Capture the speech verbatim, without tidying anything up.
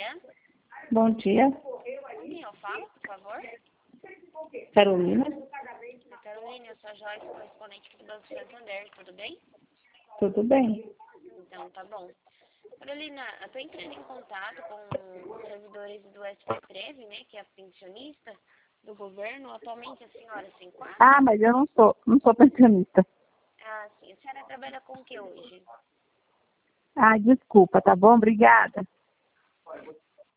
dia. Bom dia. Com quem eu falo, por favor? Carolina. Carolina, eu sou a Joyce, correspondente do Banco Santander, tudo bem? Tudo bem? Então, tá bom. Carolina, eu tô entrando em contato com os servidores do S P Treve, né, que é a pensionista do governo. Atualmente a senhora se enquadra? Ah, mas eu não sou, não sou pensionista. Ah, sim. A senhora trabalha com o que hoje? Ah, desculpa, tá bom? Obrigada.